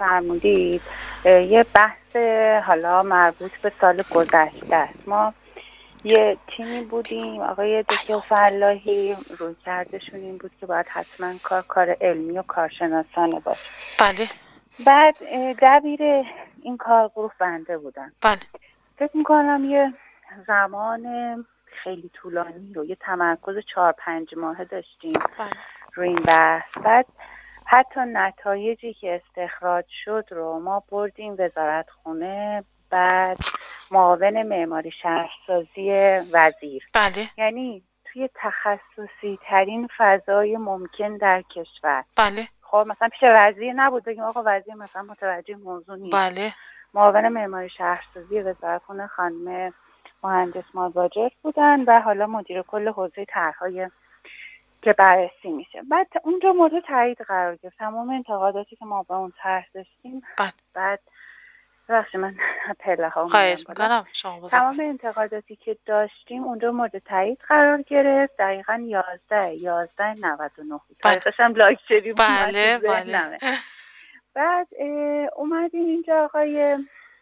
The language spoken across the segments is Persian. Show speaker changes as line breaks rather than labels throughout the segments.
فرمودید یه بحث حالا مربوط به سال گذشته است. ما یه تیمی بودیم، آقای دکتر فلاحی روی کردشون این بود که باید حتما کار علمی و کارشناسانه باشه.
بله.
بعد دبیر این کارگروه بنده بودن.
بله.
فکر میکنم یه زمان خیلی طولانی رو یه تمرکز 4-5 ماهه داشتیم روی این بحث. بعد حتی نتایجی که استخراج شد رو ما بردیم وزارت خونه، بعد معاون معماری شهرسازی وزیر.
بله.
یعنی توی تخصصی ترین فضای ممکن در کشور.
بله.
خب مثلا پیش وزیر نبود بگیم آقا وزیر مثلا متوجه موضوع نیست.
بله.
معاون معماری شهرسازی وزارت خونه خانم مهندس مازاجر بودن و حالا مدیر کل حوزه طرح‌های که بررسی میشه. بعد اونجا مورد تایید قرار گرفت تمام انتقاداتی که ما با اون طرح داشتیم. بعد بخش من پله ها
خواهش میکنم شما
تمام انتقاداتی که داشتیم اونجا مورد تایید قرار گرفت. دقیقاً 11/99 تاریخش هم لاکچری بود.
بله بله.
بعد اومدیم اینجا آقای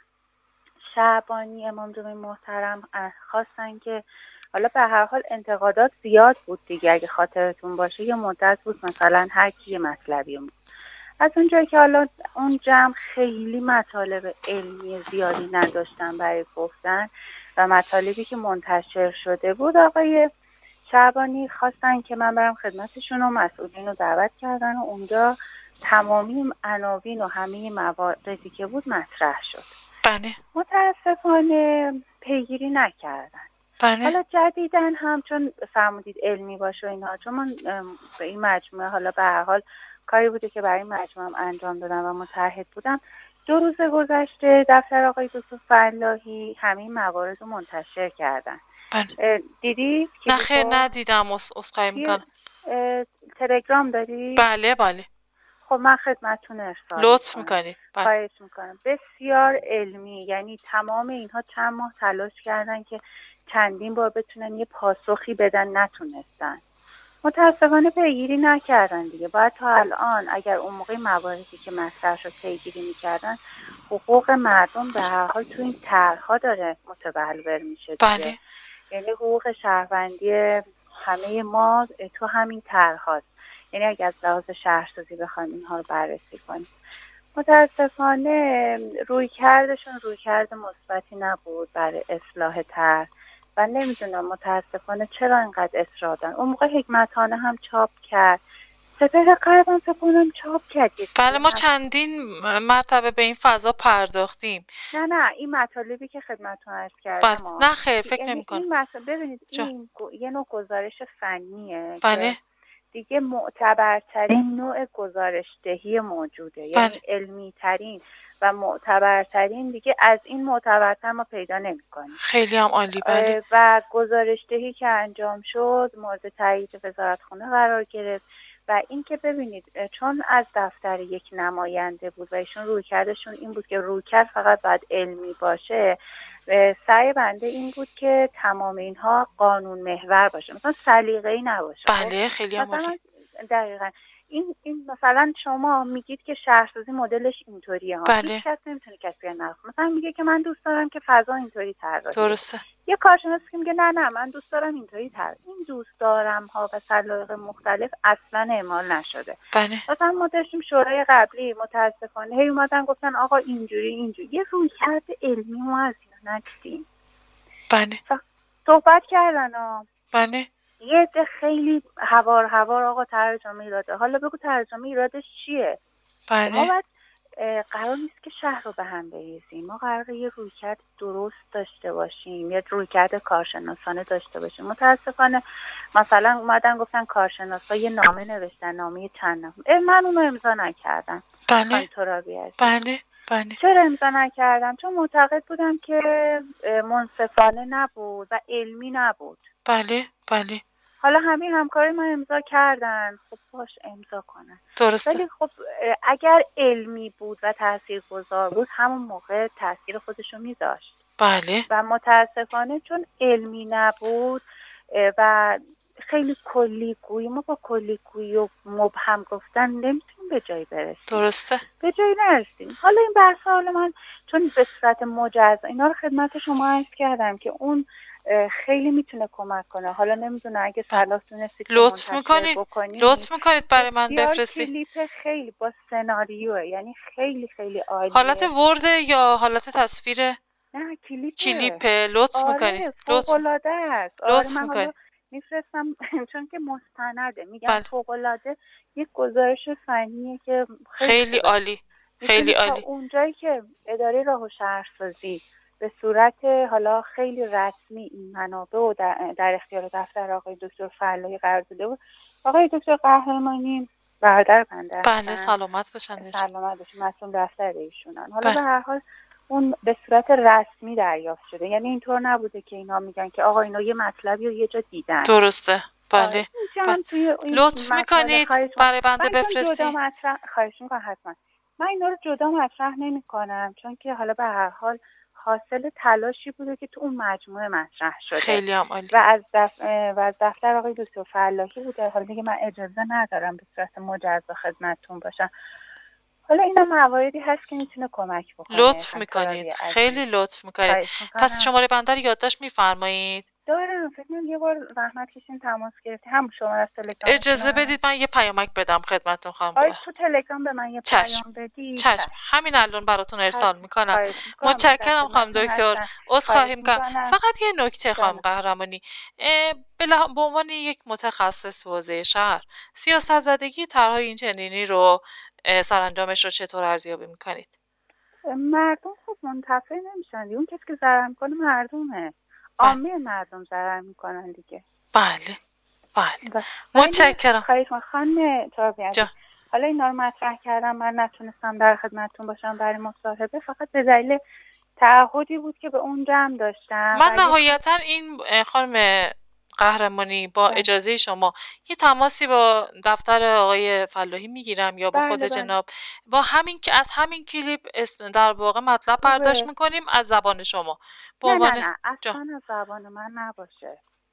شعبانی امام جمعه محترم خواستن که حالا به هر حال انتقادات زیاد بود دیگه، اگه خاطرتون باشه یه مدت بود مثلا هر کی مطلبی بود. از اونجایی که حالا اون جمع خیلی مطالب علمی زیادی نداشتن برای گفتن و مطالبی که منتشر شده بود، آقای شعبانی خواستن که من برم خدمتشون و مسئولین رو دعوت کردن و اونجا تمامی عناوین و همه مواردی که بود مطرح شد.
بله.
متاسفانه پیگیری نکردن.
بله.
حالا جدیدن هم چون فرمودید علمی باشه و اینها، چون من به این مجموعه حالا به هر حال کاری بوده که برای مجموعه انجام دادم و متحد بودم. 2 روز گذشته دفتر آقای دکتر فلاحی همه موارد رو منتشر کردن.
بله.
دیدی؟
نه خیر ندیدم. اسخای میکنم.
تلگرام داری؟
بله بله.
خب من خدمتتون ارسال
لطف میکنید.
خواهش میکنم. بسیار علمی، یعنی تمام اینها چند ماه تلاش کردن که چندین بار بتونن یه پاسخی بدن، نتونستن. متاسفانه پیگیری نکردن دیگه. باید تا الان اگر اون موقع مواردی که مطرح شد پیگیری میکردن، حقوق مردم به هر حال تو این طرح‌ها داره متبلور میشه دیگه.
بله.
یعنی حقوق شهروندی همه ما تو همین طرح‌هاست. یعنی اگر از لحاظ شهرسازی بخوایم اینها رو بررسی کنیم، متاسفانه رویکردشون رویکرد مثبتی نبود برای اصلاح طرح و نمیدونم متاسفانه چرا اینقدر اصرار دارن. اون موقع حکمتانه هم چاپ کرد، سپهر غرب هم فکر کنم چاپ کرد.
بله ما چندین مرتبه به این فضا پرداختیم.
نه این مطالبی که خدمتتون عرض کردم.
بله. نه خیر فکر نمی‌کنم.
این مثلا ببینید این یه نوع گزارش فنیه.
بله.
که دیگه معتبرترین نوع گزارشدهی موجوده. یعنی علمی ترین و معتبرترین، دیگه از این معتبرتر ما پیدا نمی‌کنیم.
خیلی هم عالی. بله.
و گزارشدهی که انجام شد مورد تایید وزارتخونه قرار گرفت. و این که ببینید چون از دفتر یک نماینده بود و ایشون رویکردشون این بود که رویکرد فقط باید علمی باشه، سعی بنده این بود که تمام اینها قانون محور باشه، مثلا سلیقه‌ای نباشه.
بله خیلی هم عالی.
دقیقاً این مثلا شما میگید که شهرسازی مدلش اینطوریه ها.
بله.
هیچ کس نمیتونه کسی رو نقد. مثلا میگه که من دوست دارم که فضا اینطوری طراحی.
درسته.
یه کارشناس که میگه نه من دوست دارم اینطوری طراحی. این دوست دارم ها و سلیقه مختلف اصلا اعمال نشده.
بله.
مثلا ما داشتیم شورای قبلی متاسفانه هی اومدن گفتن آقا اینجوری یه رویکرد علمی ما از اینا ندیدیم.
بله.
صحبت کردن ها.
بله.
یه ده خیلی هوار آقا ترجمه ایراده. حالا بگو ترجمه ایرادش چیه؟
بله.
ما باید قرار نیست که شهر رو به هم بریزیم. ما قراره یه رویکرد درست داشته باشیم، یه رویکرد کارشناسانه داشته باشیم. متاسفانه مثلا اومدن گفتن کارشناسا یه نامه نوشتن، نامه چند نفر. من اونو امضا نکردم.
بله.
بله. چرا امضا نکردم؟ چون معتقد بودم که منصفانه نبود و علمی نبود.
بله.
حالا همه همکاری من امضا کردن، خب باش امضا کنن.
درسته.
ولی خب اگر علمی بود و تاثیرگذار بود همون موقع تاثیر خودشو میذاشت.
بله.
و متاسفانه چون علمی نبود و خیلی کلی گویی، ما با کلی گویی و مبهم گفتن نمیتونیم به جایی برسیم.
درسته.
به جایی نرسیم. حالا این بحث حالا من چون به صورت مجزا اینا رو خدمت شما عرض کردم که اون خیلی میتونه کمک کنه. حالا نمیدونه اگه صلاح تونستید
لطف میکنید برای من بفرستید.
کلیپ خیلی با سناریوه، یعنی خیلی خیلی عالیه.
حالت ورد یا حالت تصویره؟
نه
کلیپ. لطف میکنید.
فوق‌العاده است.
لطف میکنید.
میفرستم چون که مستنده، میگم فوق‌العاده یک گزارش فنیه که
خیلی عالی. خیلی عالی.
اونجایی که اداره راه و شهرسازی به صورت حالا خیلی رسمی این منابع و در اختیار دفتر آقای دکتر فلاحی قرار داده بود. آقای دکتر قهرمانی برادر بنده.
بله سلامت باشن.
سلامت باشن. مسئول دفتر ایشونن. حالا به هر حال اون به صورت رسمی دریافت شده، یعنی اینطور نبوده که اینا میگن که آقا اینا یه مطلبی رو یه جا دیدن.
درسته. بله. لطف میکنید برای بنده بفرستید.
خواهش میکنم حتما. من اینا رو جدا مطرح نمی‌کنم چون که حالا به هر حال حاصل تلاشی بوده که تو اون مجموعه مطرح شده.
خیلی هم عالی.
و از دفتر آقای دکتر فلاحی بوده. حالا دیگه من اجازه ندارم به صورت مجزا خدمتتون باشم. حالا اینا مواردی هست که میتونه کمک بکنه.
لطف میکنید. خیلی لطف میکنید. پس شماره بنده رو یادداشت میفرمایید؟
دارم. فکر کنم یه بار زحمت کشین تماس گرفتی. هم شما از تلگرام.
اجازه بدید من یه پیامک بدم خدمتتون خانم.
تو تلگرام به من یه پیام بدی.
چشم. همین الان براتون ارسال میکنم. متشکرم خانم دکتر. عذرخواهی میکنم. فقط یه نکته خانم قهرمانی. به عنوان یک متخصص حوزه شهر، سیاست زدگی طرحهای این چنینی رو سرانجامش رو چطور ارزیابی میکنید؟
مردم خب منتفع نمیشن. اون کسی که ضرر میکنه مردمه. عامه مردم ضرر میکنن دیگه.
بله. متشکرم.
خانم ترابیانی، حالا اینا رو مطرح کردم، من نتونستم در خدمتتون باشم برای مصاحبه، فقط به دلیل تعهدی بود که به اون جمع داشتم.
من نهایتا این خانم قهرمانی با اجازه شما یه تماسی با دفتر آقای فلاحی میگیرم یا با خود جناب، با همین که از همین کلیپ در واقع مطلب برداشت میکنیم از زبان شما.
نه اصلا از زبان من نباشه.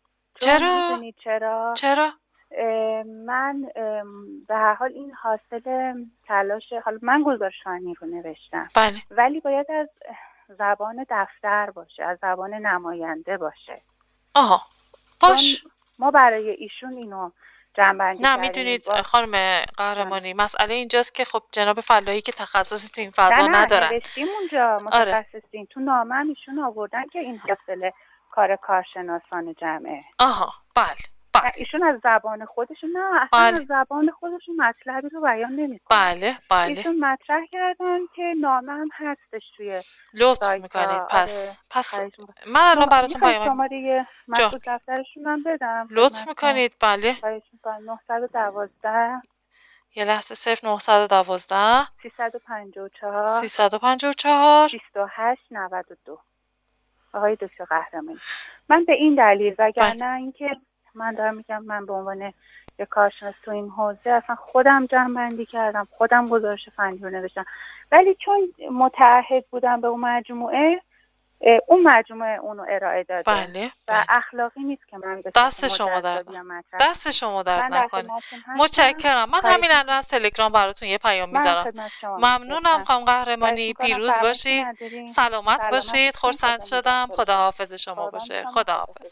چرا؟
من به هر حال این حاصل تلاش، حالا من گزارش فنی رو نوشتم.
بله.
ولی باید از زبان دفتر باشه، از زبان نماینده باشه.
آها. باش.
ما برای ایشون اینو جمع‌بندی کردیم.
نه میدونید خانم قهرمانی، مسئله اینجاست که خب جناب فلاحی که تخصصی تو این فضا ندارن.
نوشتیم اونجا متخصصین. تو نامه هم ایشون آوردن که این حاصل کار کارشناسان جمعه.
آها. بله.
ایشون از زبان خودشون از زبان خودشون مطلبی رو بیان نمی‌کنن.
بله.
ایشون مطرح کردن که نامه هم هستش توی
لطف میکنید. پس من الان براتون پیام
شماره مسئول دفترشون هم بدم.
لطف میکنید. بله.
912
یه لحظه 0912 354
2892. آقای دکتر قهرمانی، من به این دلیل وگرنه اینکه من دارم میگم من به عنوان یک کارشناس تو این حوزه اصلا خودم جمع‌بندی کردم، خودم گزارش فنی رو نوشتم، ولی چون متعهد بودم به اون مجموعه اونو ارائه داده.
بله.
و اخلاقی نیست که من
دست شما درد نکنه. متشکرم. من همین الان از تلگرام براتون یه پیام میذارم. ممنونم خانم قهرمانی. پیروز باشید. سلامت باشید. خرسند شدم. خداحافظ شما باشه. خداحافظ.